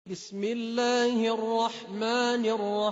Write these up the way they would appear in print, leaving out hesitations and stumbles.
بسم الله الرحمن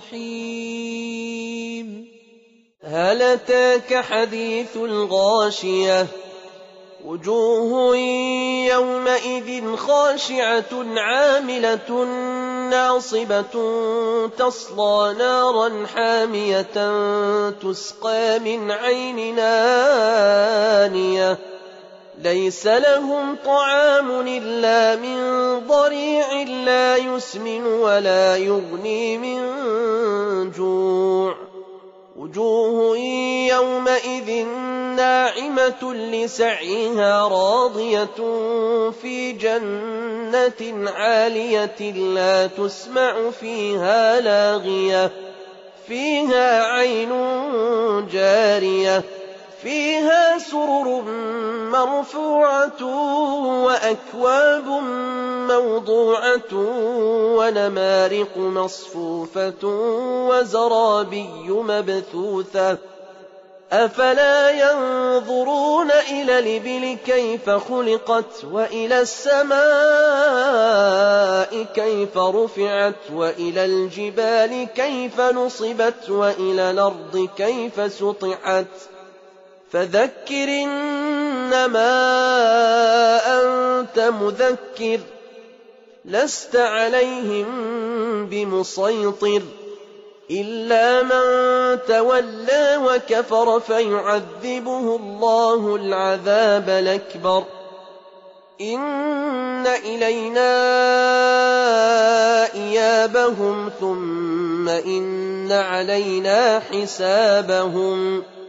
الرحيم. هل أتاك حديث الغاشية؟ وجوه يومئذ خاشعة عاملة ناصبة تصلى نارا حامية تسقى من عين آنية ليس لهم طعام إلا من ضريع لا يسمن ولا يغني من جوع. وجوه يومئذ ناعمة لسعيها راضية في جنة عالية لا تسمع فيها لاغية فيها عين جارية فيها سرر مرفوعة وأكواب موضوعة ونمارق مصفوفة وزرابي مبثوثة أفلا ينظرون إلى الإبل كيف خلقت وإلى السماء كيف رفعت وإلى الجبال كيف نصبت وإلى الأرض كيف سطحت فذكر إنما أنت مذكر لست عليهم بمسيطر إلا من تولى وكفر فيعذبه الله العذاب الأكبر إن إلينا إيابهم ثم إن علينا حسابهم